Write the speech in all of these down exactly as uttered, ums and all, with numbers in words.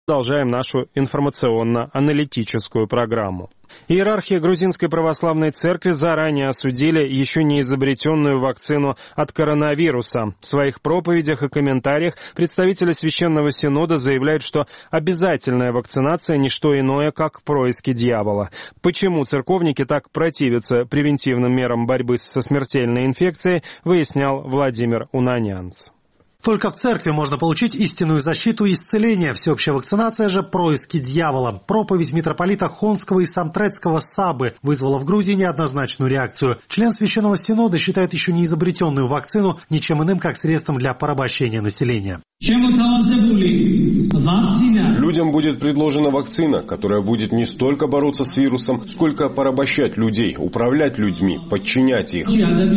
Продолжаем нашу информационно-аналитическую программу. Иерархи Грузинской православной церкви заранее осудили еще не изобретенную вакцину от коронавируса. В своих проповедях и комментариях представители Священного Синода заявляют, что обязательная вакцинация – не что иное, как происки дьявола. Почему церковники так противятся превентивным мерам борьбы со смертельной инфекцией, выяснял Владимир Унанянц. Только в церкви можно получить истинную защиту и исцеление. Всеобщая вакцинация же – происки дьявола. Проповедь митрополита Хонского и Самтрецкого Сабы вызвала в Грузии неоднозначную реакцию. Член Священного Синода считает еще не изобретенную вакцину ничем иным, как средством для порабощения населения. Людям будет предложена вакцина, которая будет не столько бороться с вирусом, сколько порабощать людей, управлять людьми, подчинять их.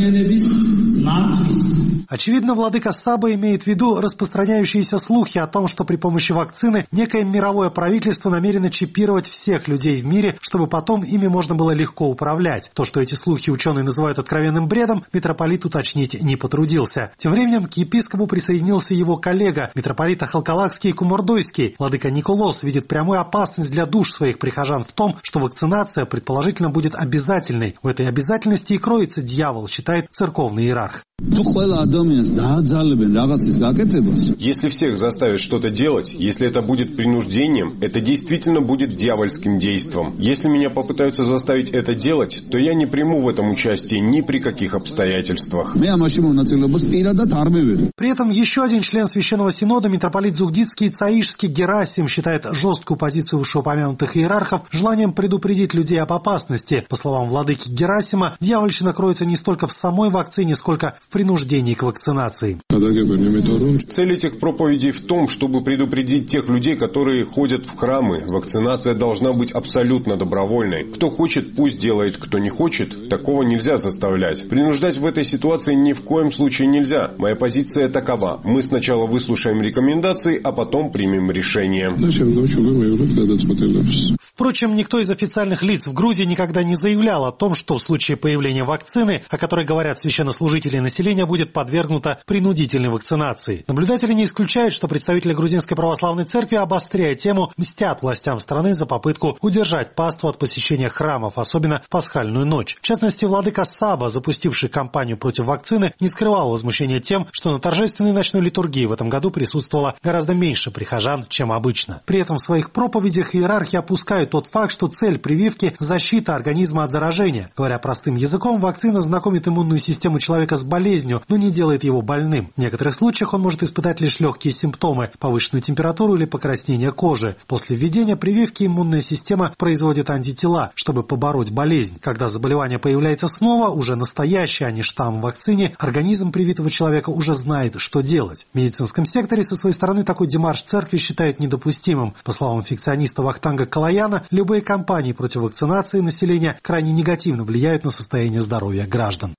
Очевидно, владыка Саба имеет в виду распространяющиеся слухи о том, что при помощи вакцины некое мировое правительство намерено чипировать всех людей в мире, чтобы потом ими можно было легко управлять. То, что эти слухи ученые называют откровенным бредом, митрополит уточнить не потрудился. Тем временем к епископу присоединился его коллега, митрополит Халкалакский и Кумордойский. Владыка Николос видит прямую опасность для душ своих прихожан в том, что вакцинация предположительно будет обязательной. В этой обязательности и кроется дьявол, считает церковный иерарх. Если всех заставят что-то делать, если это будет принуждением, это действительно будет дьявольским действом. Если меня попытаются заставить это делать, то я не приму в этом участие ни при каких обстоятельствах. При этом еще один член Священного Синода, митрополит Зугдидский и Цаишский Герасим, считает жесткую позицию вышеупомянутых иерархов желанием предупредить людей об опасности. По словам владыки Герасима, дьявольщина кроется не столько в самой вакцине, сколько в принуждении к вакцинации. Цель этих проповедей в том, чтобы предупредить тех людей, которые ходят в храмы. Вакцинация должна быть абсолютно добровольной. Кто хочет, пусть делает, кто не хочет, такого нельзя заставлять. Принуждать в этой ситуации ни в коем случае нельзя. Моя позиция такова. Мы сначала выслушаем рекомендации, а потом примем решение. Впрочем, никто из официальных лиц в Грузии никогда не заявлял о том, что в случае появления вакцины, о которой говорят священнослужители и население, будет подвергнуто принудительной вакцинации. Наблюдатели не исключают, что представители Грузинской православной церкви, обостряя тему, мстят властям страны за попытку удержать паству от посещения храмов, особенно в пасхальную ночь. В частности, владыка Саба, запустивший кампанию против вакцины, не скрывал возмущения тем, что на торжественной ночной литургии в этом году присутствовало гораздо меньше прихожан, чем обычно. При этом в своих проповедях иерархи опускают тот факт, что цель прививки – защита организма от заражения. Говоря простым языком, вакцина знакомит иммунную систему человека с болезнью, но не делает его больным. В некоторых случаях он может испытать лишь легкие симптомы – повышенную температуру или покраснение кожи. После введения прививки иммунная система производит антитела, чтобы побороть болезнь. Когда заболевание появляется снова, уже настоящее, а не штамм в вакцине, организм привитого человека уже знает, что делать. В медицинском секторе со своей стороны такой демарш церкви считают недопустимым. По словам инфекциониста Вахтанга Калаяна, любые кампании против вакцинации населения крайне негативно влияют на состояние здоровья граждан.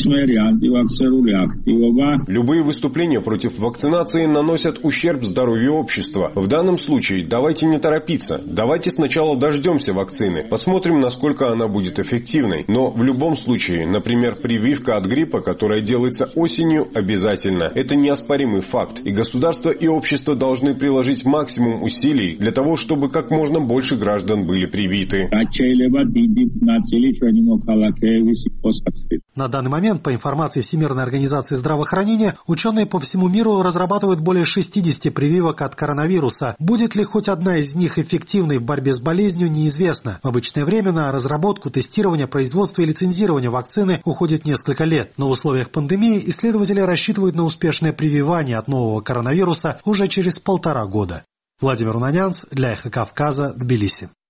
Любые выступления против вакцинации наносят ущерб здоровью общества. В данном случае давайте не торопиться. Давайте сначала дождемся вакцины. Посмотрим, насколько она будет эффективной. Но в любом случае, например, прививка от гриппа, которая делается осенью, обязательно. Это неоспоримый факт. И государство, и общество должны приложить максимум усилий для того, чтобы как можно больше граждан были привиты. На данный момент, по информации Всемирной организации здравоохранения, ученые по всему миру разрабатывают более шестидесяти прививок от коронавируса. Будет ли хоть одна из них эффективной в борьбе с болезнью, неизвестно. В обычное время на разработку, тестирование, производство и лицензирование вакцины уходит несколько лет. Но в условиях пандемии исследователи рассчитывают на успешное прививание от нового коронавируса уже через полтора года. Владимир Унанянц для Эхо Кавказа, Тбилиси.